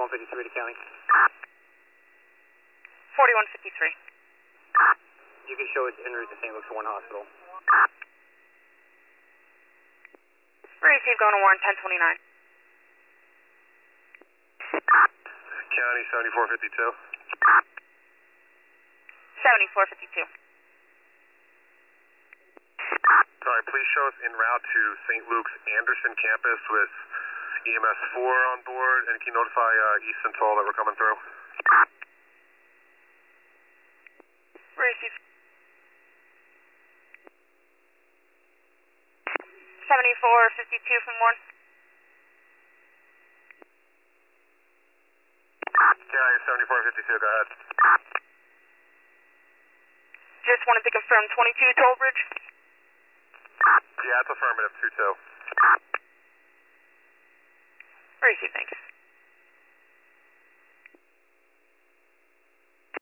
4153 to county. 4153. You can show it's en route to St. Luke's Warren Hospital. Receive going to Warren 1029. County 7452. 7452. Sorry, please show us en route to St. Luke's Anderson campus with EMS 4 on board, and can you notify East and Toll that we're coming through? Receive. 7452 from Warren. County 7452, go ahead. Just wanted to confirm 22 Toll Bridge. Yeah, it's affirmative, 2-2. Receive, thanks.